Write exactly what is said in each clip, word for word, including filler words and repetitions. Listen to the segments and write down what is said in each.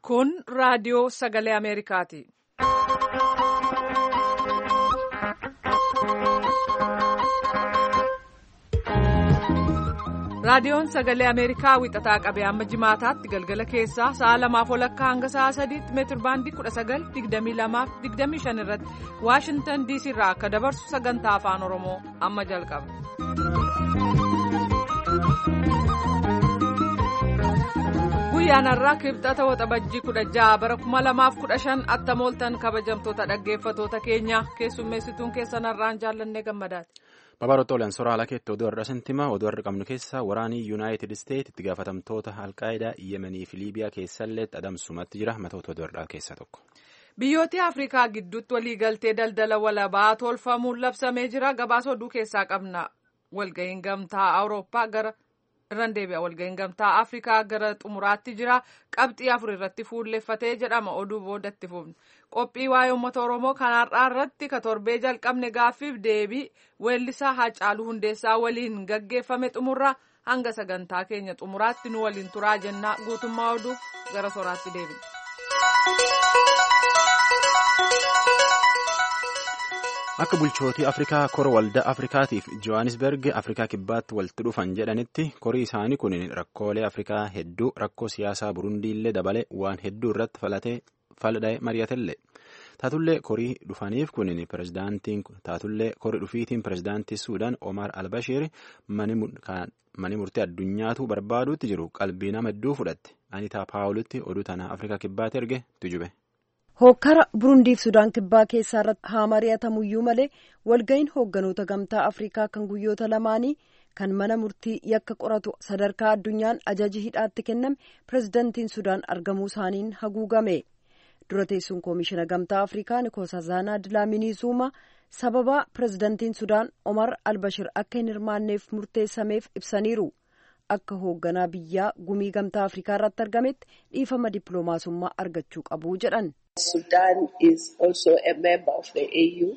Kun raadiyoo sagalee Ameerikaati. Raadiyoon sagalee Ameerikaa wixataa qabee amma jimaataatti galgala keessaa sa'a lamaaf walakkaa hanga sa'a sadiitti meetir baandii kudha sagal digdamii lamaaf digdamii shan irratti Waashintan diisii irraa akka dabarsu sagantaa afaan Oromoo amma jalqaba. Guyyaan har'aa kibxata waxabajjii kudha ja'a bara kuma lamaaf kudha shan attamooltan kabajamtoota dhaggeeffatoota keenya keessummeessituun keessan har'aan jaallannee gammadaati. Babaroota olan soraa ala keetti oduu har'a santimaa oduu har'a qabnu keessaa waraanii yuunaayitid isteet itti gaafatamtoota alqaayidaa yemenii fi liibiyaa keessallee adamsumatti jira matoota oduu har'aa keessaa tokko. Biyyoota Afrikaa gidduutti waliigaltee daldala walabaa tolfamuun labsamee jira gabaasa oduu keessaa qabna walga'iin gamtaa Awurooppaa gara irraan deebi'a walga'iin gamtaa Afrikaa gara xumuraatti jira qabxii afur irratti fuulleffatee jedhama oduu boodatti fufne. Qophii waa'ee uummata Oromoo kan har'aa irratti ka torbee jalqabne gaaffiif deebii weellisaa Haacaaluu Hundeessaa waliin gaggeeffame xumurraa hanga sagantaa keenya xumuraatti nu waliin turaa jennaa guutummaa oduu gara soraatti deebina. Akka bulchootii Afrikaa kora waldaa Afrikaatiif Johannesburg Afrikaa kibbaatti walitti dhufan jedhanitti korii isaanii kun rakkoolee Afrikaa hedduu rakkoo siyaasaa Burundiillee dabalee waan hedduu irratti falatee faldha'ee mari'atellee taatullee korii dhufaniif kunin pirezidaantiin taatullee korii dhufiitiin pirezidaantii Suudaan Omar al-Bashir mani murtii addunyaatu barbaaduutti jiru qalbii nama hedduu fudhatte Anitaa Paawulitti oduu tana Afrikaa kibbaatti erge tujube. Hokkara Burundiif Sudaan kibbaa keessaa irratti haa mari'atamuyyuu malee walga'iin hoogganoota gamtaa Afrikaa kan guyyoota lamaanii kan mana murtii yakka qoratu sadarkaa addunyaan ajaji hidhaatti kenname pirezidaantiin Sudaan argamuu isaaniin haguugame. Dura teessuun koomishina gamtaa Afrikaa Nikosazanaa Dilaamini Zuuma sababa pirezidaantiin Sudaan Omar al-Bashir akka hin hirmaanneef murteessameef ibsaniiru. Akka hoogganaa biyyaa gumii gamtaa Afrikaa irratti argametti dhiifama dippiloomaasummaa argachuu qabu jedhan. Sudan is also a member of the A U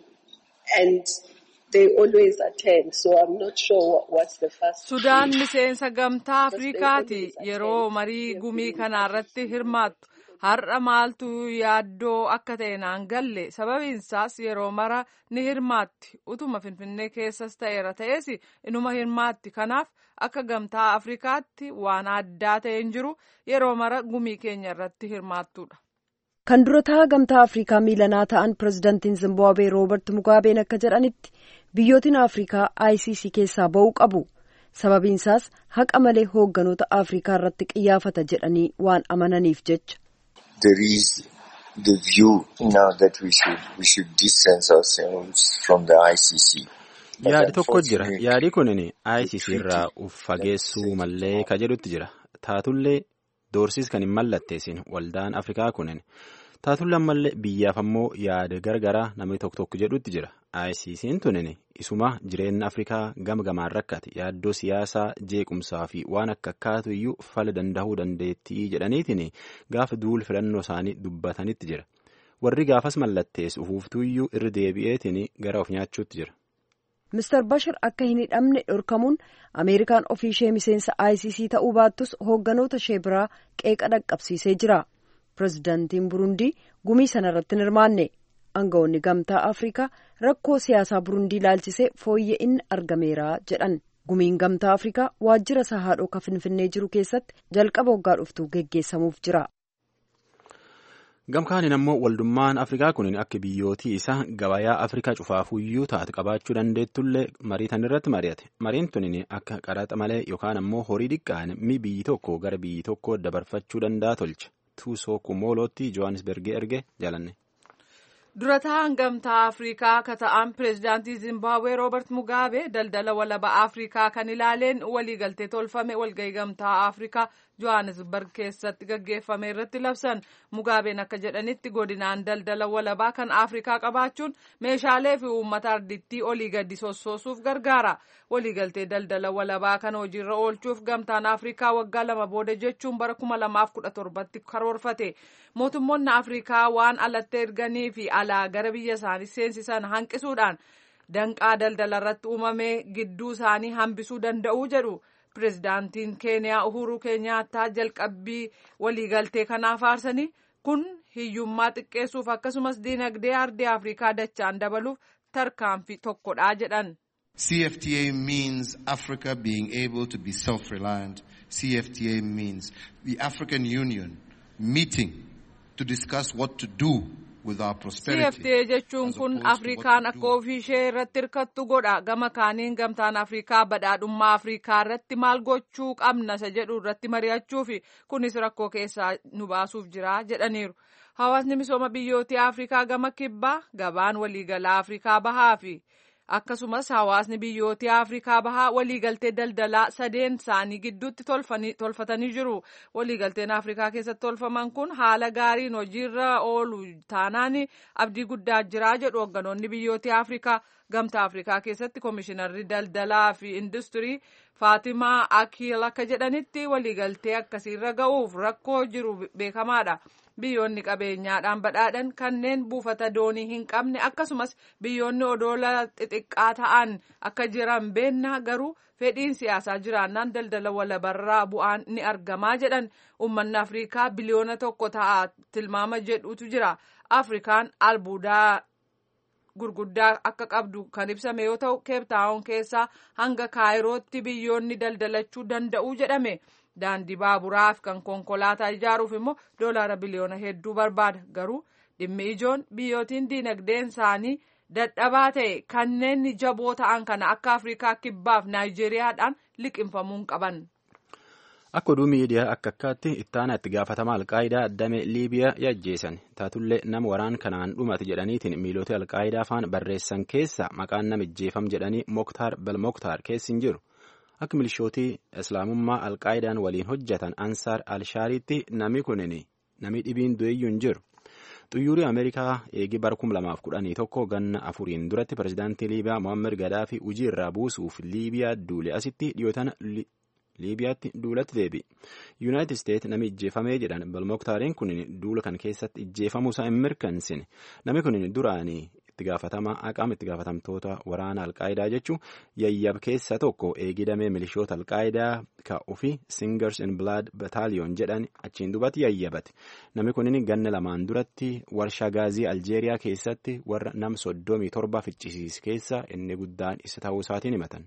and they always attend, so I'm not sure what, what's the first. Sudaan miseensa gamtaa Afrikaati yeroo marii gumii kana irratti hirmaattu. Har'a maaltu yaaddoo akka ta'e naan galle sababiinsaas yeroo mara ni hirmaatti utuma finfinnee keessas ta'eera ta'es inuma hirmaatti kanaaf akka gamtaa Afrikaatti waan addaa ta'e hin jiru yeroo mara gumii keenya irratti hirmaattudha. Kan dura ta'a gamtaa Afrikaa miilanaa ta'an pirezidaantiin Zimbaabuwee Roobert Mugaabeen akka jedhanitti biyyootiin Afrikaa I C C keessaa ba'uu qabu sababiinsaas haqa malee hoogganoota Afrikaa irratti qiyyaafata jedhanii waan amananiif jecha. There is the view now that we should we should distance ourselves from the I C C. Yaadi tokko jira. Yaadi kunin I C C irraa uf fageessuu mallee ka jedhutti jira. Taatullee doorsis kan hin mallatteessin waldaan Afrikaa kunin. Taatullee ammallee biyyaaf ammoo yaada gargaraa namni tokko tokko jedhutti jira. I C C'n tunin isuma jireenya Afrikaa gama gamaan rakkate yaaddoo siyaasaa jeequmsaa fi waan akka akkaatu iyyuu fala danda'uu dandeettii jedhaniitiin gaafa duul filannoo isaanii dubbatanitti jira. Warri gaafas mallatteessu ufuuftuu iyyuu irra deebi'eetiin gara of nyaachuutti jira. Mister Bashir akka hin hidhamne dhorkamuun Ameerikaan ofii ishee miseensa I C C ta'uu baattus hoogganoota ishee biraa qeeqa dhaqqabsiisee jira. Pirezidaantiin Burundii gumii sanarratti hin hirmaanne. Aangawoonni gamtaa Afrikaa rakkoo siyaasaa Burundii ilaalchisee fooyya'inni argameera jedhan. Gumiin gamtaa Afrikaa waajjira isaa haadhoo ka Finfinnee jiru keessatti jalqaba waggaa dhuftuu geggeessamuuf jira. Gamkaaniin ammoo waldummaan Afrikaa kunin akka biyyootii isaa gabayaa Afrikaa cufaafuyyuu taate qabaachuu dandeettullee marii tan irratti mari'ate. Mariin tunin akka qaraxa malee yookaan ammoo horii xiqqaan mi biyyi tokko gara biyyi tokko dabarfachuu danda'a tolche. Tuusoo Kumoolootti Johannesburg erge jalanne. Dura ta'an gamtaa Afrikaa ka ta'an pirezidaantii Zimbaabuwee Roobert Mugaabee daldala walabaa Afrikaa kan ilaaleen waliigaltee tolfame walga'ii gamtaa Afrikaa Johannesburg keessatti gaggeeffame irratti labsan. Mugaabeen akka jedhanitti godinaan daldala walabaa kan Afrikaa qabaachuun meeshaalee fi uummata ardittii olii gadi sossoosuuf gargaara. Waliigaltee daldala walabaa kan hojiirra oolchuuf gamtaan Afrikaa waggaa lama booda jechuun bara kuma lamaaf kudha torbatti karoorfate. Mootummoonni Afrikaa waan alatti erganii fi alaa gara biyya isaanii seensisan hanqisuudhaan danqaa daldala irratti uumame gidduu isaanii hambisuu danda'uu jedhu. Pirezidaantiin Keeniyaa Uhuru Keenyaattaa jalqabbii waliigaltee kanaaf aarsanii kun hiyyummaa xiqqeessuuf akkasumas diinagdee ardii Afrikaa dachaan dabaluuf tarkaanfii tokkodha jedhan. C F T A means Africa being able to be self-reliant. C F T A means the African Union meeting to discuss what to do with our prosperity. C F T A jechuun kun Afrikaan akka ofii ishee irratti hirkattu godha. Gama kaaniin gamtaan Afrikaa badhaadhummaa Afrikaa irratti maal gochuu qabna isa jedhu irratti mari'achuufi kunis rakkoo keessaa nu baasuuf jira jedhaniiru. Hawaasni misooma biyyoota Afrikaa gama kibbaa gabaan waliigalaa Afrikaa bahaa fi akkasumas hawaasni biyyoota Afrikaa bahaa waliigaltee daldalaa sadeen isaanii gidduutti tolfatanii jiru. Waliigalteen Afrikaa keessatti tolfaman kun haala gaariin hojiirra oolu taanaan abdii guddaa jira jedhu hogganoonni biyyoota Afrikaa. Gamtaa Afrikaa keessatti Koomishinarri Daldalaa fi Industirii Faatimaa Akiil akka jedhanitti waliigaltee akkasiirra ga'uuf rakkoo jiru beekamaadha. Biyyoonni qabeenyaadhaan badhaadhan kanneen buufata doonii hin qabne akkasumas biyyoonni odoola xixiqqaa ta'an akka jiran beennaa garuu fedhiin siyaasaa jiraannaan daldala walabarraa bu'aan ni argamaa jedhan. Uummanni Afrikaa biliyoona tokko ta'a tilmaama jedhutu jira. Afrikaan albuudaa gurguddaa akka qabdu kan ibsame yoo ta'u keeptaawun keessaa hanga kaayirootti biyyoonni daldalachuu danda'u jedhame. Daandii baaburaaf kan konkolaataa ijaaruuf immoo doolaara biliyoona hedduu barbaada. Garuu dhimmi ijoon biyyootiin diinagdeen isaanii dadhabaa ta'e kanneen jaboo ta'an kana akka Afrikaa kibbaaf Naayijeriyaadhaan liqinfamuun qaban. Akka oduu miidiyaa akka akkaatti ittaana itti gaafatamaa Alqaayidaa damee Liibiyaa yajjeesan taatullee nama waraan kanaan dhumate jedhaniitiin miilota Alqaayidaa afaan barreessan keessa maqaan namijjeefam jedhanii Moktaar Belmoktaar keessi hin jiru. Akka milishootii Islaamummaa Alqaayidaan waliin hojjetan Ansaar Alshaariitti nami kunin nami dhibiin du'eeyyuu hin jiru. Xuyyuurii Ameerikaa eegi bara kuma lamaaf kudhanii tokko ganna afuriin duratti pirezidaantii Liibiyaa Mohaammed Gadaafi hojii irraa buusuuf Liibiyaa duule asitti dhiyootana Liibiyaatti duulatti deebi'e. Yuunaayitid Isteet nami ijjeefamee jedhan Belmoktaariin kunin duula kan keessatti ijjeefamuusaa hin mirkansine. Nami kunin duraanii itti gaafatamaa aqaama itti gaafatamtoota waraana Alqaayidaa jechuun yayyab keessa tokko eegidamee milishoota Alqaayidaa ka ofii Singers in Blood Battalion jedhan achiin duubatti yayyabate. Namni kunin ganna lamaan duratti warshaa gaazii Aljeeriyaa keessatti warra nam soddomii torba ficcisiis keessa inni guddaan isa ta'uu isaatiin himatan.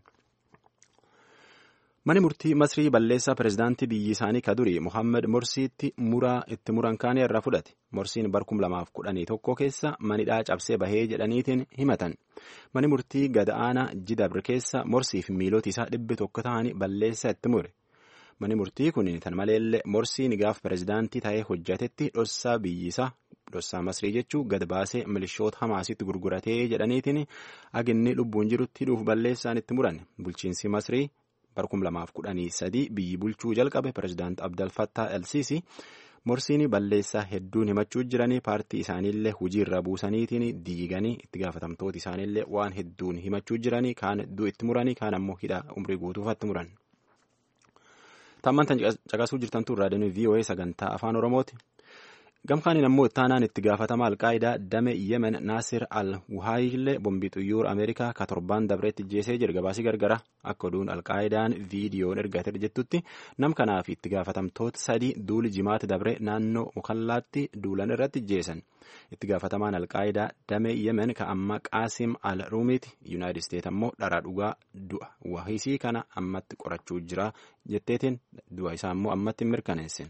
Mani murtii Masrii balleessaa pirezidaantii biyyi isaanii ka durii Mohaammed Morsiitti muraa itti muran kaanii irraa fudhate. Morsiin bara kuma lamaaf kudhanii tokko keessa manidhaa cabsee bahee jedhaniitiin himatan. Mani murtii gad-aanaa Jidabr keessa Morsiif miiloti isaa dhibbi tokko ta'anii balleessaa itti mure. Mani murtii kun tan maleellee Morsiin gaaf pirezidaantii ta'ee hojjatetti dhossaa biyyi isaa dhossaa Masrii jechuu gad baasee milishoota Hamaasitti gurguratee jedhaniitiin aginni lubbuun jirutti dhuuf balleessaan itti muran. Bulchiinsi Masrii bara kuma lamaaf kudhanii sadii biyyi bulchuu jalqabe pirezidaant Abdel Fattah El-Sisi Morsiin balleessaa hedduun himachuu jiranii paartii isaaniillee hujii irra buusaniitiin diiganii itti gaafatamtooti isaaniillee waan hedduun himachuu jiranii kaan hedduu itti muranii kaan ammoo hidha umrii guutuufatti muran. Tammantan caqasuu jirtantu raadiyoon V O A sagantaa afaan Oromooti. Gamkaaniin ammoo ittaanaan itti gaafatamaa Alqaayidaa dame Yemen Naasir Al-Wuhaayillee bombii xuyyoora Ameerikaa ka torbaan dabreetti ijjeesee jira gabaasii gargara akka oduun Alqaayidaan viidiyoon ergatee jettutti nam kanaaf itti gaafatamtoota sadii duuli jimaatti dabre naannoo mukallaatti duulan irratti ijjeesan. Itti gaafatamaan Alqaayidaa dame Yemen ka amma Qaasim Al-Ruumiiti Yuunaayitid Isteet ammoo dharaa dhugaa du'a wahisii kana ammatti qorachuu jira jetteetiin du'a isaa ammoo ammatti mirkaneessin.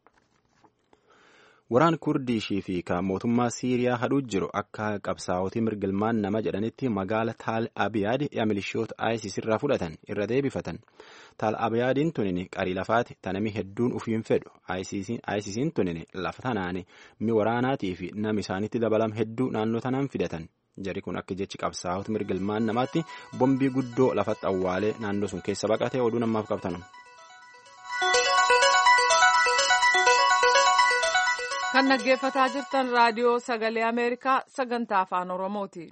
Waraan Kurdiishii fi ka mootummaa Siiriyaa hadhuu jiru akka qabsaa'otii mirgilmaan nama jedhanitti magaala Taal Abiyaad yaa milishoota ISIS irraa fudhatan irra deebifatan. Taal Abiyaadiin tunin qarii lafaati tanami hedduun ufiin fedhu. ISISiin tunin lafa tanaan mi waraanaatii fi nam isaanitti dabalam hedduu naannoo tanaan fidatan. Jari kun akka jechi qabsaa'ota mirgilmaan namaatti bombii guddoo lafatti awwaalee naannoo sun keessa baqatee oduu namaaf qabatan. Kan dhaggeeffataa jirtan raadiyoo sagalee Ameerikaa sagantaa afaan Oromooti.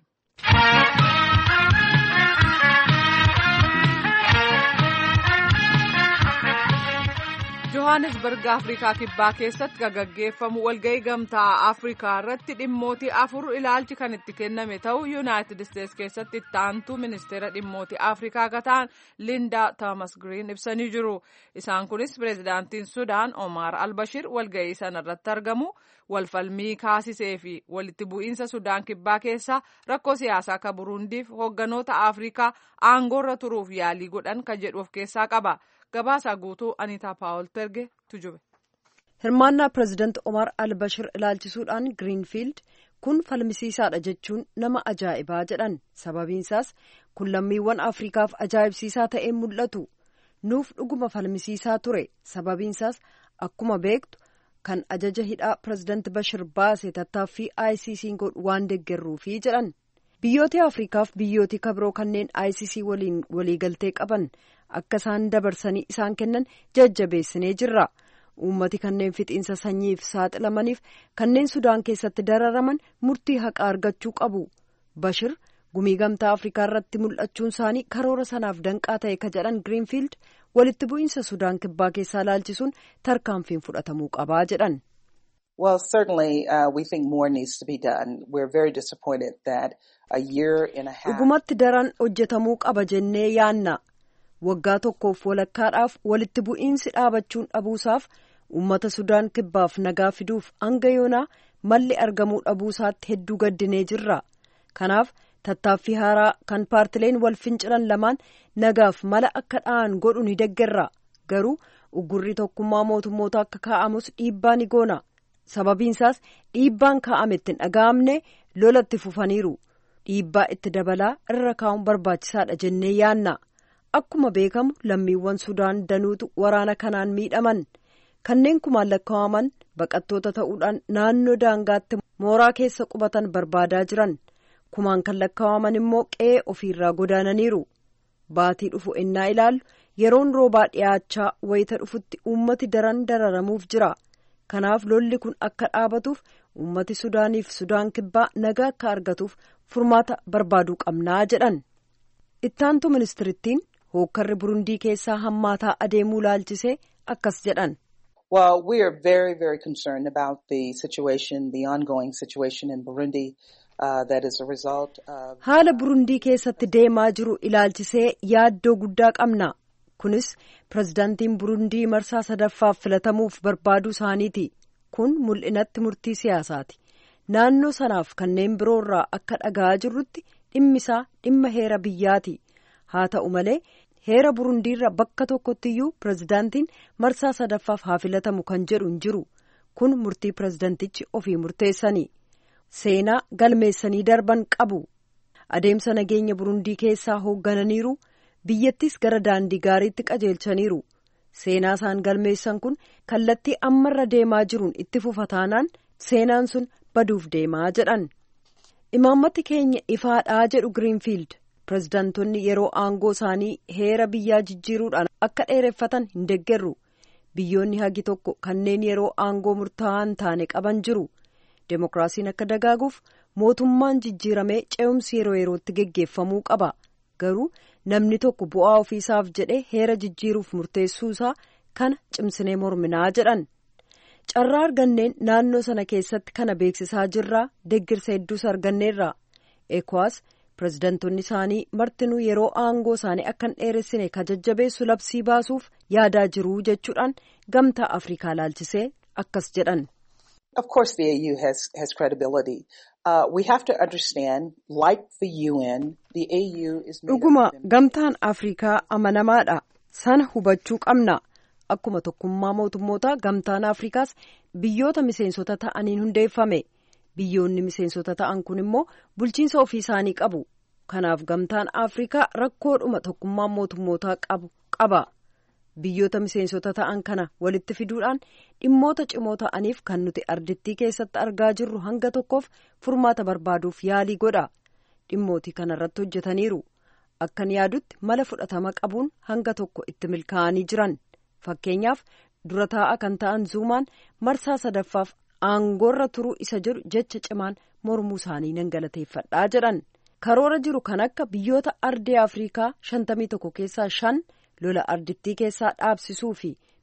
Johannesburg Afrikaa Kibbaa keessatti gaggeeffamu walga'ii gamtaa Afrikaa irratti dhimmootii afur ilaalchi kan itti kenname ta'uu Yuunaayitid Isteets keessatti itti aantuu ministeera dhimmootii Afrikaa kataan Linda Thomas Green ibsanii jiru. Isaan kunis pireezidaantiin Sudaan Omar al-Bashir walga'ii sana irratti argamu, walfalmii kaasisee fi walitti bu'iinsa Sudaan Kibbaa keessaa rakkoo siyaasaa akka Burundiif hoogganoota Afrikaa aangoorra turuuf yaalii godhan kan jedhu of keessaa qaba. Gabaasaa guutuu Aniitaa Paawol Terge tujube. Hirmaannaa pireezidaanti Omar al-Bashir ilaalchisuudhaan Greenfield kun falmisiisaadha jechuun nama ajaa'ibaa jedhan. Sababiinsaas kun lammiiwwan Afrikaaf ajaa'ibsiisaa ta'ee mul'atu. Nuuf dhuguma falmisiisaa ture. Sababiinsaas akkuma beektu kan ajaja hidhaa pireezidaanti Bashir baase tattaaffii I C C godhu waan deeggarruufi jedhan. Biyyooti Afrikaaf biyyooti kabiroo kanneen I C C waliin waliigaltee qaban akka isaan dabarsanii isaan kennan jajjabeessinee jirra. Uummati kanneen fixiinsa sanyiif saaxilamaniif kanneen Sudaan keessatti dararaman murtii haqaa argachuu qabu. Bashir gumii gamtaa Afrikaa irratti mul'achuun isaanii karoora sanaaf danqaa ta'e ka jedhan Greenfield walitti bu'iinsa Sudaan Kibbaa keessaa ilaalchisuun tarkaanfiin fudhatamuu qabaa jedhan. Well, certainly uh, we think more needs to be done. We're very disappointed that a year and a half. Dhugumatti daran hojjetamuu qaba jennee yaanna. Waggaa tokkoof walakkaadhaaf walitti bu'iinsi dhaabachuun dhabuusaaf uummata Sudaan Kibbaaf nagaa fiduuf hanga yoonaa malli argamuu dhabuusaatti hedduu gaddinee jirra. Kanaaf tattaaffii haaraa kan paartileen wal fincilan lamaan nagaaf mala akka dha'an godhu ni deeggarra. Garuu uggurri tokkummaa mootummoota akka kaa'amus dhiibbaa ni goona. Sababiinsaas dhiibbaan kaa'ame itti hin dhaga'amne lolatti fufaniiru. Dhiibbaa itti dabalaa irra kaa'uun barbaachisaadha jennee yaanna. Akkuma beekamu lammiiwwan Sudaan danuutu waraana kanaan miidhaman. Kanneen kumaan lakkaa'aman baqattoota ta'uudhaan naannoo daangaatti mooraa keessa qubatan barbaadaa jiran. Kumaan kan lakkaa'aman immoo qe'ee ofiirraa godaananiiru. Baatii dhufu ennaa ilaallu yeroon roobaa dhiyaachaa wayita dhufutti uummati daran dararamuuf jira. Kanaaf lolli kun akka dhaabatuuf uummati Sudaaniif Sudaan Kibbaa nagaa akka argatuuf furmaata barbaaduu qabnaa jedhan. Ittaantu ministirittiin hookkarri Burundii keessaa hammaataa adeemuu laalchisee akkas jedhan. Well, we are very, very concerned about the situation, the ongoing situation in Burundi. Uh, that is a result of... Haala Burundii keessatti deemaa jiru ilaalchisee yaaddoo guddaa qabna. Kunis pireezidaantiin Burundii marsaa sadaffaaf filatamuuf barbaaduu isaaniiti. Kun mul'inatti murtii siyaasaati. Naannoo sanaaf kanneen biroorraa akka dhaga'aa jirrutti dhimmisaa dhimma heera biyyaati. Haa ta'u malee heera Burundiirra bakka tokkottiyyuu pireezidaantiin marsaa sadaffaaf haa filatamu kan jedhu hin jiru. Kun murtii pireezidaantichi ofii murteessani. Seenaa galmeessanii darban qabu. Adeemsa nageenya Burundii keessaa hooggananiiru. Biyyattis gara daandii gaariitti qajeelchaniiru. Seenaa isaan galmeessan kun kallattii ammarra deemaa jiruun itti fufataanaan seenaan sun baduuf deemaa jedhan. Imaammati keenya ifaadhaa jedhu Greenfield. Pireezidaantonni yeroo aangoo isaanii heera biyyaa jijjiiruudhaan akka dheereffatan hin deeggarru. Biyyoonni hagi tokko kanneen yeroo aangoo murtaa'aa hin taane qaban jiru. Demokiraasiin akka dagaaguuf mootummaan jijjiiramee ce'umsi yeroo yerootti geggeeffamuu qaba. Garuu namni tokko bu'aa ofiisaaf jedhee heera jijjiiruuf murteessuu isaa kana cimsinee morminaa jedhan. Carraa arganneen naannoo sana keessatti kana beeksisaa jirraa deeggarsa hedduus arganneerra. ECOWAS pireezidaantonni isaanii martinuu yeroo aangoo isaanii akka hin dheeressine ka jajjabeessu labsii baasuuf yaadaa jiruu jechuudhaan gamtaa Afrikaa laalchisee akkas jedhan. Of course the A U has, has credibility. Uh, we have to understand, like the U N, the A U is... Dhuguma gamtaan Afrikaa amanamaadha. Sana hubachuu qabna. Akkuma tokkummaa mootummoota gamtaan Afrikaas biyyoota miseensota ta'aniin hundeeffame. Biyyoonni miseensota ta'an kun immoo bulchiinsa ofii isaanii qabu. Kanaaf gamtaan Afrikaa rakkoodhuma tokkummaa mootummootaa qabu qaba. Biyyoota miseensota ta'an kana walitti fiduudhaan dhimmoota cimoo ta'aniif kan nuti ardittii keessatti argaa jirru hanga tokkoof furmaata barbaaduuf yaalii godha. Dhimmootii kanarratti hojjetaniiru. Akkan yaadutti mala fudhatama qabuun hanga tokko itti milkaa'anii jiran. Fakkeenyaaf dura taa'a kan ta'an Zuumaan marsaa sadaffaaf aangoorra turuu isa jedhu jecha cimaan mormuu isaanii nan galateeffadhaa jedhan. Karoora jiru kan akka biyyoota ardii Afrikaa shantamii tokko keessaa shan lola ardittii keessaa dhaabsisuu fi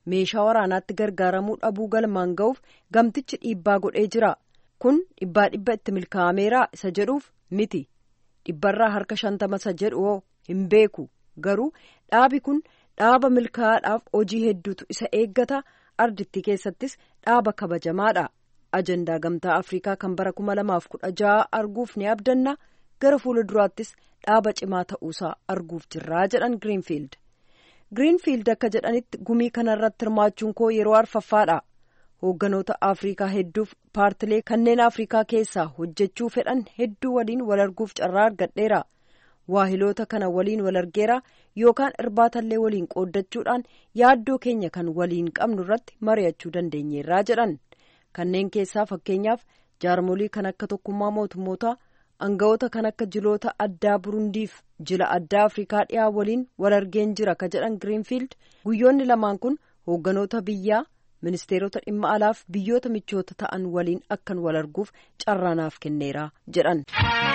meeshaa waraanaatti gargaaramuu dhabuu galmaan ga'uuf gamtichi dhiibbaa godhee jira. Kun dhibbaa dhibba itti milkaa'ameera isa jedhuuf miti. Dhibbarraa harka shantama isa jedhu hin beeku. Garuu dhaabi kun dhaaba milkaa'aadhaaf hojii hedduutu isa eeggata. Ardittii keessattis dhaaba kabajamaadha. Ajandaa gamtaa Afrikaa kan bara kuma lamaaf kudha jaha arguuf ni abdanna. Gara fuula duraattis dhaaba cimaa ta'uusaa arguuf jirraa jedhan Greenfield. Greenfield akka jedhanitti gumii kanarratti hirmaachuun koo yeroo arfaffaadha. Hoogganoota Afrikaa hedduuf paartilee kanneen Afrikaa keessaa hojjechuu fedhan hedduu waliin wal arguuf carraa argadheera. Waahiloota kana waliin wal argeera yookaan irbaatallee waliin qooddachuudhaan yaaddoo keenya kan waliin qabnu irratti mari'achuu dandeenyeerraa jedhan. Kanneen keessaa fakkeenyaaf jaarmolii kan akka tokkummaa mootummootaa, aangawoota kan akka jiloota addaa Burundiif jila addaa Afrikaa dhiyaa waliin wal argeen jira ka jedhan Greenfield. Guyyoonni lamaan kun hoogganoota biyyaa, ministeerota dhimma alaaf biyyoota michoota ta'an waliin akkan wal arguuf carraanaaf kenneera jedhan.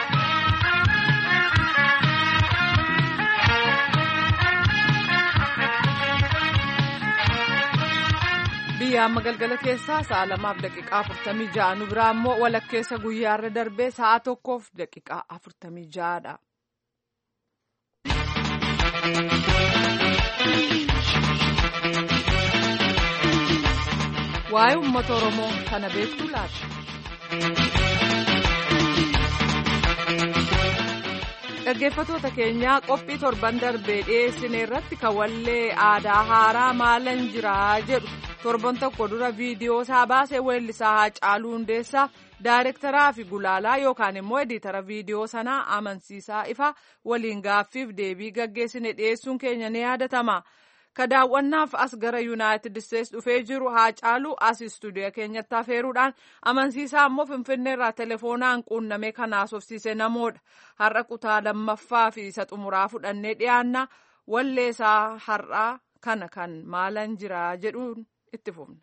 biyya amma galgala keessaa sa'a lamaaf daqiiqaa afurtamii ja'a nu biraa immoo walakkeessa guyyaarra darbee sa'a tokkoof daqiiqaa afurtamii ja'adha. Waa'ee uummata Oromoo kana beektu laata? Dhaggeeffattoota keenyaa qophii torban darbee dhiyeessine irratti kan wallee aadaa haaraa maalan jiraa jedhu torban tokko dura viidiyoo isaa baasee weellisaa Haacaaluu Hundeessaa daayirektaraa fi gulaalaa yookaan immoo editara viidiyoo sanaa amansiisaa ifa waliin gaaffiif deebii gaggeessine dhiyeessuun keenya ni yaadatama. Ka daawwannaaf as gara Yuunaayitid Isteetsi dhufee jiru Haacaaluu as istuudiyoo keenyatti afeeruudhaan amansiisaa immoo Finfinneerraa telefoonaan quunnamee kan haasofsiise namoodha. Har'a kutaa lammaffaa fi isa xumuraa fudhannee dhiyaanna walleessaa har'aa kana kan maalan jiraa jedhuun itti fufna.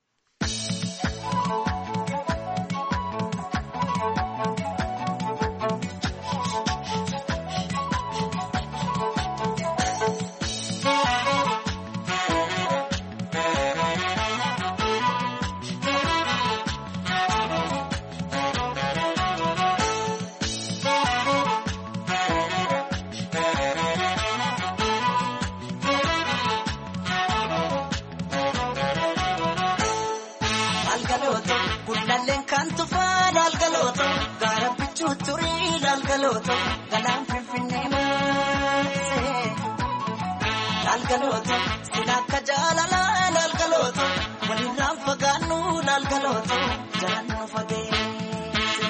Galaan Finfinnee maasee laalgalooto silakka jaalalaa laalgalooto walirraan fagaannu laalgalooto jalannu fageesse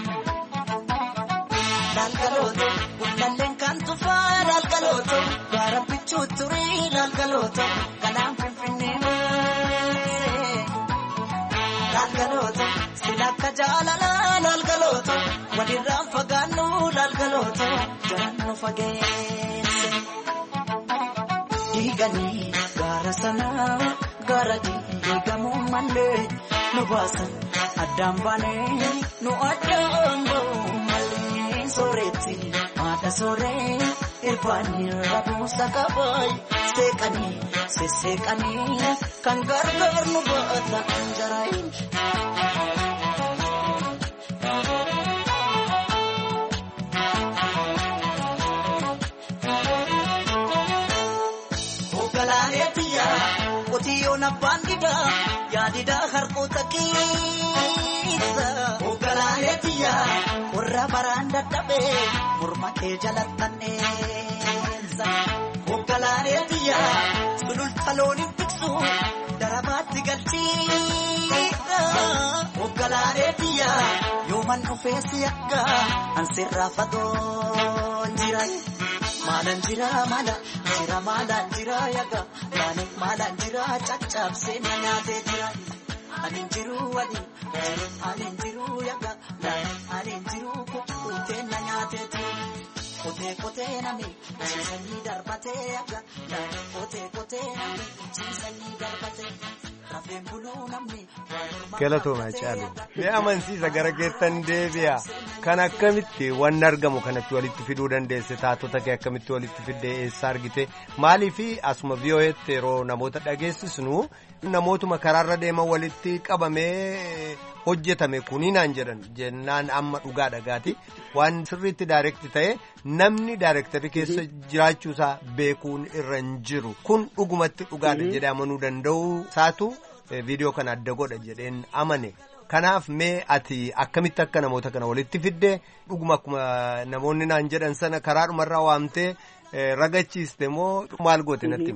laalgalooto gullalleen kan tufaa laalgalooto gaara bichuu turii laalgalooto galaan Finfinnee maasee laalgalooto silakka jaalalaa laalgalooto walirraan fagaannu laalgalooto jalannu fageesse diiganii gaara sanaa gaara diigamuu malee nu baasan addaan baanee nu addaan ba'uu malee sooretti haadha sooree irbaanii rabuusa qabaay seeqanii sesseeqanii kan gargaar nu baata anjaraayin. Qotiyoon abbaan didaa yaadidaa harkoota keessa hoogganaaneetiyaa warra baraan dadhabee morma kee jalattanneessa hoogganaaneetiyaa sululta looniin tiksu darabaatti galchiidha hoogganaaneetiyaa yooman dhufee si akka ansirraa fagoon jira. Maalan jira maala jira maalan jira yaga yaani maalan jira caccabsee na nyaatee jira ani jiru wali ani jiru yaga ani jiru kukkutee na nyaatee jira kotee kotee nami ciisanii darbatee yaga kotee kotee nami ciisanii darbatee. Galatooma caalu mee amansiisa gara keettan deebi'a kan akkamitti wanni argamu kanatti walitti fiduu dandeesse taatota kee akkamitti walitti fiddee eessa argite maaliif asuma V O Etti yeroo namoota dhageessisnu namootuma karaarra deeman walitti qabamee hojjetame kuninaan jedhan jennaan amma dhugaa dhagaati waan sirriitti daayirekti ta'e namni daayirektarii keessa jiraachuusaa beekuun irra hin jiru kun dhugumatti dhugaadha jedhee amanuu danda'u saatu viidiyoo kana adda godha jedheen amane kanaaf mee ati akkamitti akka namoota kana walitti fidde dhuguma akkuma namoonni naan jedhan sana karaadhumarraa waamtee ragachiiste moo maal goote natti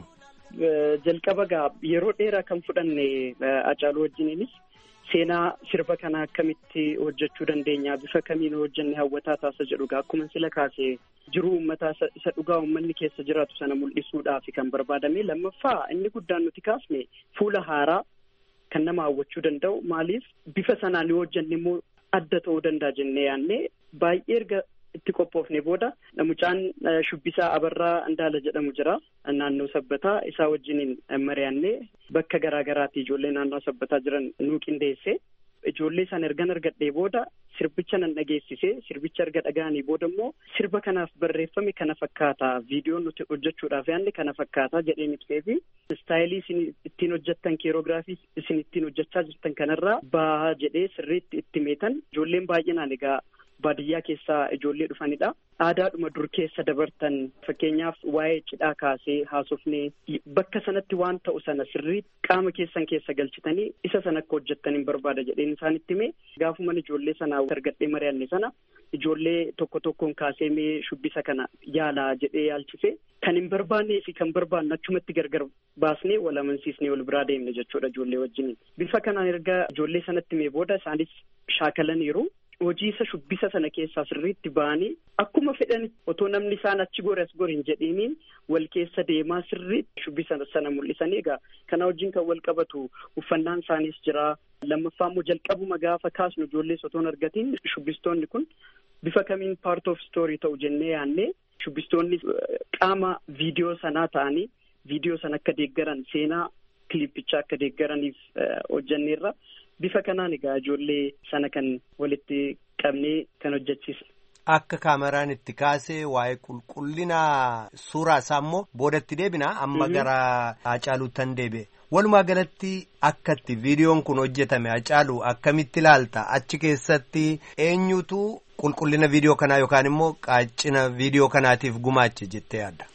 jalqaba gaa yeroo dheeraa kan fudhanne Hacaaluu wajjiniinis seenaa sirba kana akkamitti hojjechuu dandeenya bifa kamiin hojjenne hawwataa taasisa jedhugaa akkuma sila kaasee jiruu uummataa isa dhugaa uummanni keessa jiraatu sana mul'isuudhaaf kan barbaadame lammaffaa inni guddaan nuti kaasne fuula haaraa kan nama hawwachuu danda'u maaliif bifa sanaan yoo hojjenne immoo adda ta'uu danda'a jennee yaadne baay'ee erga itti qophoofne booda namucaan shubbisaa Abarraa Andaala jedhamu jira naannoo Sabbataa isaa wajjiniin mari'annee bakka garaa garaatti ijoollee naannoo Sabbataa jiran nuu qindeesse ijoollee san ergan argadhee booda sirbicha nan dhageessise sirbicha erga dhaga'anii booda immoo sirba kanaaf barreeffame kana fakkaata viidiyoon nuti hojjechuudhaaf yaadne kana fakkaata jedheen ibsee fi istaayilii isin ittiin hojjettan keeroogiraafii isin ittiin hojjechaa jirtan kanarraa bahaa jedhee sirriitti itti meetan ijoolleen baay'inaan egaa baadiyyaa keessaa ijoollee dhufanidha. Aadaadhuma dur keessa dabartan fakkeenyaaf waa'ee cidhaa kaasee haasofnee bakka sanatti waan ta'u sana sirriitti qaama keessan keessa galchitanii isa sana akka hojjettan hin barbaada jedheen isaanitti mee gaafuman ijoollee sana argadhee mari'anne sana ijoollee tokko tokkoon kaasee mee shubbisa kana yaalaa jedhee yaalchise kan hin barbaannee fi kan barbaannu achumatti gargar baasnee wal amansiisnee wal biraa deemne jechuudha ijoollee wajjin. Bifa kanaan erga ijoollee sanatti mee booda isaanis shaakalaniiru. Hojii isa shubbisa sana keessaa sirriitti ba'anii akkuma fedhan otoo namni isaan achi gore as gore hin jedhiiniin wal keessa deemaa sirriitti shubbisa sana mul'isanii egaa kana wajjin kan wal qabatu uffannaan isaaniis jira lammaffaa immoo jalqabuma gaafa kaasnu ijoollee otoon argatiin shubbistoonni kun bifa kamiin part of story ta'u jennee yaadne shubbistoonni qaama viidiyoo sanaa ta'anii viidiyoo sana akka deeggaran seenaa kilippichaa akka deeggaraniif hojjenneerra. Bifa kanaan egaa ijoollee sana kan walitti qabnee kan hojjechiisa. Akka kaameraan itti kaasee waa'ee qulqullina suuraa isaa immoo boodatti deebina amma gara Hacaaluuttan deebi'e. Walumaa galatti akkatti viidiyoon kun hojjetame Hacaaluu akkamitti ilaalta achi keessatti eenyutu qulqullina viidiyoo kanaa yookaan immoo qaacina viidiyoo kanaatiif gumaache jettee yaadda?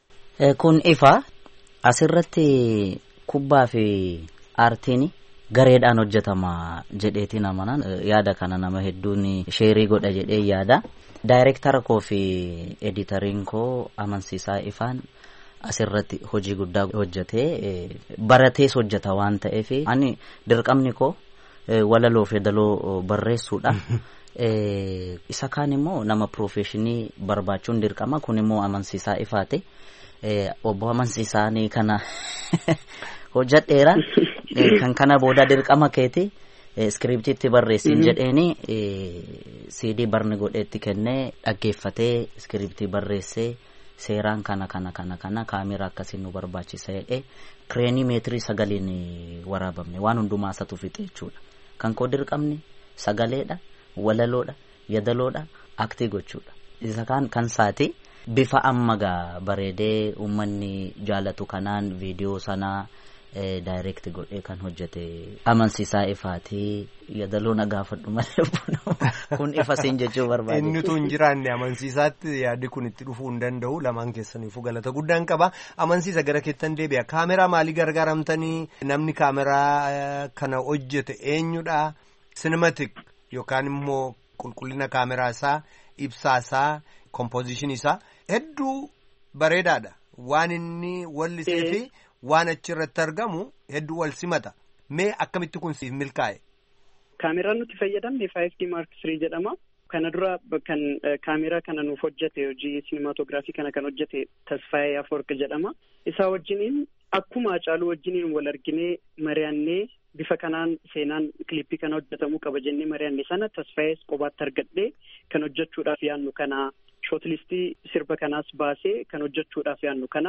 Kun ifa asirratti kubbaa fi aartiin. Gareedhaan hojjetama jedheetiin amanaan yaada kana nama hedduun sheerii godha jedhee yaada. Daayirektara koo fi editariin koo amansiisaa ifaan asirratti hojii guddaa hojjetee baratees hojjeta waan ta'eef ani dirqamni koo walaloo fi daloo barreessuudha. Isa kaan immoo nama piroofeeshinii barbaachuun dirqama kun immoo amansiisaa ifaate obbo amansiisaanii kana hojjedheera. Kan kana booda dirqama keeti iskiriptiitti barreessin jedheeni C D barni godheetti kennee dhaggeeffatee iskiriptii barreessee seeraan kana kana kana kana kaameraa akkasiin nu barbaachisa jedhee kireenii meetirii sagaliin waraabamne waan hundumaa isatu fixe jechuudha. Kan koo dirqamni sagaleedha, walaloodha, yadaloodha, aktii gochuudha. Isa kaan kan saati bifa ammagaa bareedee uummanni jaalatu kanaan viidiyoo sanaa daayirekti godhee kan hojjete amansiisaa ifaati yadaloo na gaafadhu malee kun ifa siin jechuu barbaade. Inni utuu hin jiraanne amansiisaatti yaaddi kun itti dhufuu hin danda'u lamaan keessaniifuu galata guddaan qaba. Amansiisa gara keettan deebi'a. Kaameraa maalii gargaaramtanii namni kaameraa kana hojjete eenyudha? Sinematik yookaan immoo qulqullina kaameraa isaa ibsaa isaa kompoozishinii isaa hedduu bareedaadha. Waan inni wallisee fi waan achirratti argamu hedduu wal simata. Mee akkamitti kun siif milkaa'e? Kaameraan nuti fayyadamne five D Mark three jedhama. Kana dura kan kaameraa kana nuuf hojjete hojii sinematoograafii kana kan hojjete Tasfaayee Afoorq jedhama. Isaa wajjiniin akkuma Hacaaluu wajjiniin wal arginee mari'annee bifa kanaan seenaan kilippii kana hojjetamuu qaba jennee mari'anne sana Tasfaayee qobaatti argadhee kan hojjechuudhaaf yaannu kana shootlistii sirba kanaas baasee kan hojjechuudhaaf yaannu kana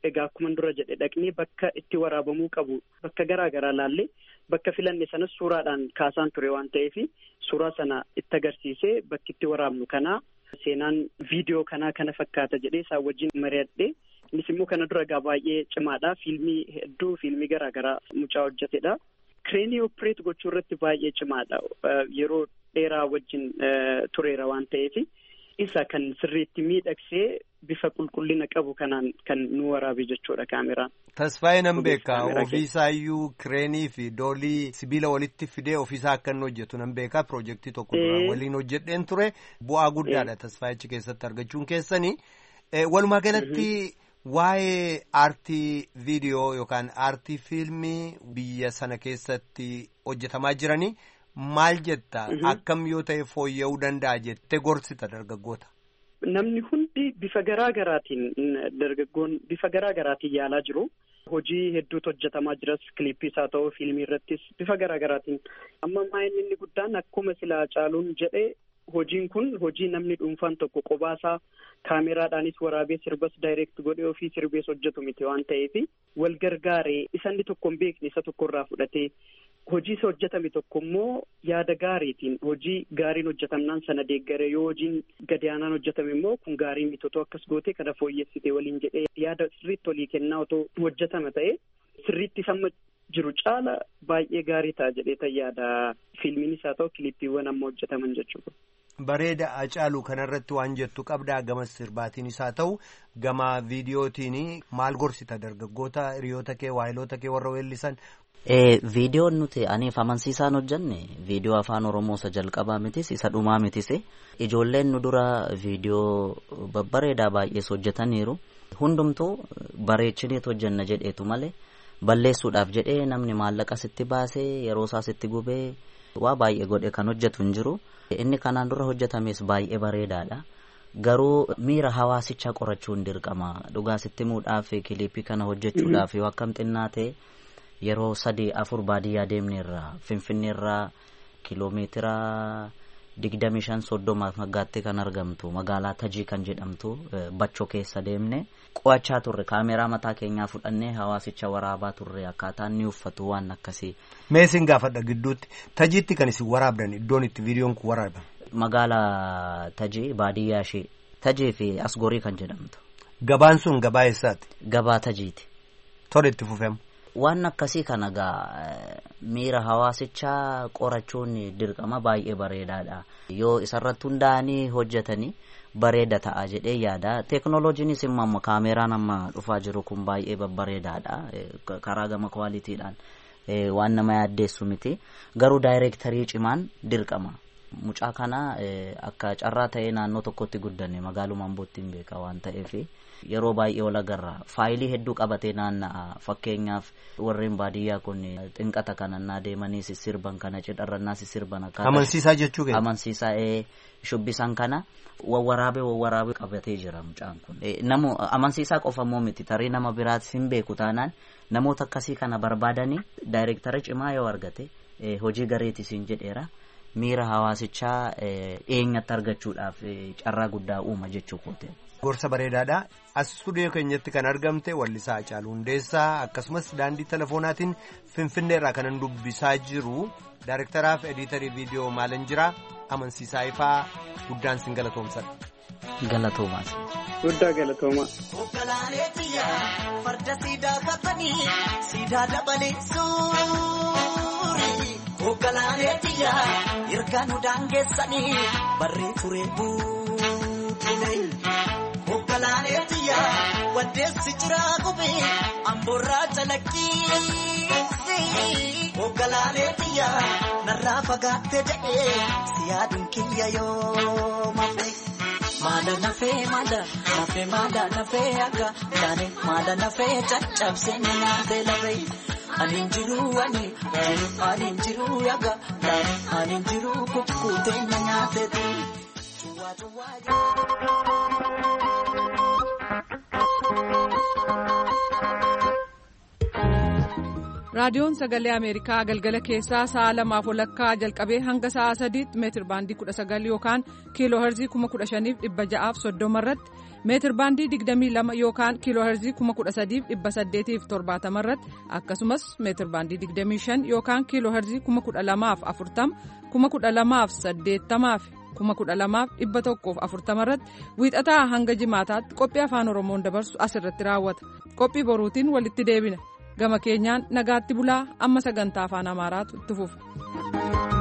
egaa akkuma dura jedhe dhaqnee bakka itti waraabamuu qabu bakka garaa garaa laallee bakka filanne sanas suuraadhaan kaasaan ture waan ta'eef suuraa sana itti agarsiisee bakki itti waraabnu kana seenaan viidiyoo kanaa kana fakkaata jedhee isaan wajjin mari'adhee innis immoo kana dura egaa baay'ee cimaadha fiilmii hedduu fiilmii garaa garaa mucaa hojjetedha. Kireenii opereet gochuu irratti baay'ee cimaadha yeroo dheeraa wajjin tureera waan ta'eef isa kan sirriitti miidhagsee bifa qulqullina qabu kanaan kan nu waraabe jechuudha kaameraan. Tasfaayee nan beeka ofiisaayyuu kireenii fi doolii sibiila walitti fidee ofiisaa akka inni hojjetu nan beeka piroojeektii tokko duraan waliin hojjedheen ture bu'aa guddaadha tasfaayichi keessatti argachuun keessanii walumaa galatti. Waa'ee aartii viidiyoo yookaan aartii fiilmii biyya sana keessatti hojjetamaa jiranii maal jetta akkam yoo ta'e fooyya'uu danda'a jettee gorsita dargaggoota. Namni hundi bifa garaa garaatiin dargaggoon bifa garaa garaatiin yaalaa jiru. Hojii hedduutu hojjetamaa jiras kiliippiis haa ta'u fiilmii irrattis bifa garaa garaatiin amma maayinni inni guddaan akkuma silaa caaluun jedhee. Hojiin kun hojii namni dhuunfaan tokko qobaasaa kaameraadhaanis waraabee sirbas daayireekt godhee ofii sirbees hojjetu miti waan ta'eef wal gargaaree isa inni tokko hin beekne isa tokkorraa fudhatee hojii isa hojjetame tokko immoo yaada gaariitiin hojii gaariin hojjetamnaan sana deeggaree yoo hojiin gadi aanaan hojjetame immoo kun gaarii miti otoo akkas gootee kana fooyyessitee waliin jedhee yaada sirriitti olii kennaa otoo hojjetama ta'e sirriitti samma jiru caala baay'ee gaarii ta'a jedhee tayyaada fiilmiinis haa ta'u kiliippiiwwan amma hojjetaman jechuudha. Bareeda Hacaaluu kanarratti waan jettu qabdaa gama sirbaatiinis haa ta'u gama viidiyootiin maal gorsita dargaggoota hiriyoota kee waayiloota kee warra weellisan. Viidiyoon nuti aniif amansiisaan hojjenne viidiyoo afaan Oromoo isa jalqabaa mitis isa dhumaa mitis ijoolleen nu dura viidiyoo babbareedaa baay'ees hojjetaniiru hundumtuu bareechiniit hojjenna jedheetu malee balleessuudhaaf jedhee namni maallaqa sitti baasee yeroo isaa sitti gubee waa baay'ee godhe kan hojjetu hin jiru. Inni kanaan dura hojjetames baay'ee bareedaadha. Garuu miira hawaasichaa qorachuun dirqama. Dhugaa sitti muudhaaf kiliippii kana hojjechuudhaaf yoo akkam xinnaa ta'e yeroo sadii afur baadiyyaa deemneerra Finfinneerraa kiloomeetira digdamii shan soddoma fagaattee kan argamtu magaalaa Tajii kan jedhamtu Bachoo keessa deemne qo'achaa turre kaameraa mataa keenyaa fudhannee hawaasicha waraabaa turre akkaataa inni uffatu waan akkasii. Meesin gaafadha gidduutti Tajiitti kan isin waraabdan iddoon itti viidiyoon kun waraabame. Magaalaa Tajii baadiyyaa ishee Tajii fi Asgorii kan jedhamtu. Gabaan sun gabaa eessaati? Gabaa Tajiiti. Tole itti fufeemu. Waan akkasii kana gaa miira hawaasichaa qorachuun dirqama baay'ee bareedaadha. Yoo isarratti hundaa'anii hojjetanii bareeda ta'a jedhee yaada. Teeknooloojiinis immoo amma kaameraan amma dhufaa jiru kun baay'ee babbareedaadha. Karaa gama kwaalitiidhaan waan nama yaaddeessu miti. Garuu daayireektarii cimaan dirqama. Mucaa kana akka carraa ta'ee naannoo tokkotti guddanne magaaluma Ambootti hin beeka waan ta'eef yeroo baay'ee wal agarra faayilii hedduu qabatee naanna'a fakkeenyaaf warreen baadiyyaa kun xinqata kanannaa deemanii sissirban kana cidharrannaa sissirban akka amansiisaa jechuu keessa amansiisaa shubbisan kana wawwaraabee wawwaraabee qabatee jira mucaan kun namu amansiisaa qofa immoo miti tarii nama biraatis hin beeku taanaan namoota akkasii kana barbaadanii daayireektara cimaa yoo argate hojii gareetisiin jedheera. Miira hawaasichaa dhiyeenyatti argachuudhaaf carraa guddaa uuma jechuu koote. Gorsa bareedaadha. As stuudiyoo keenyatti kan argamte wallisaa Hacaaluu Hundeessaa akkasumas daandii telefoonaatiin Finfinnee irraa kanan dubbisaa jiru daayireektaraaf ediitarii viidiyoo maalan jira amansiisaa ifaa guddaan sin galatoomsadha. Galatoomaas. Guddaa galatoomaa. Farda siidaa kaffanii siidaa dabalee suuri. Ogalaaleetiya ergaanu daangeessanii barree ture buutule. Ogalaaleetiya waddeessi jiraa gubee amboorraa calaqqiisi. Ogalaaleetiya narraa fagaattee jedhee siyaaduun kiyya yoo mafe. Maada nafee maada nafee maada nafee akka taane maada nafee caccabsee nyaatee lafee. Anin jiru ani jiru anin jiru yaga nani anin jiru kukkute nyaate tu. raadiyoon sagalee ameerikaa galgala keessaa sa'a lamaaf walakkaa jalqabee hanga sa'a sadiitti meetir baandii kudha sagal yookaan kiiloo herzii kuma kudha shaniif dhibba ja'aaf soddoma irratti meetir baandii digdamii lama yookaan kiiloo herzii kuma kudha sadiif dhibba saddeetiif torbaatama irratti akkasumas meetir baandii digdamii shan yookaan kiiloo herzii kuma kudha lamaaf afurtama kuma kudha lamaaf saddeettamaaf kuma kudha lamaaf dhibba tokkoof afurtama irratti wiixataa hanga jimaataatti qophii afaan oromoon dabarsu asirratti raawwata qophii boruutiin walitti deebina. Gama keenyaan nagaatti bulaa amma sagantaa afaan amaaraatu itti fufa.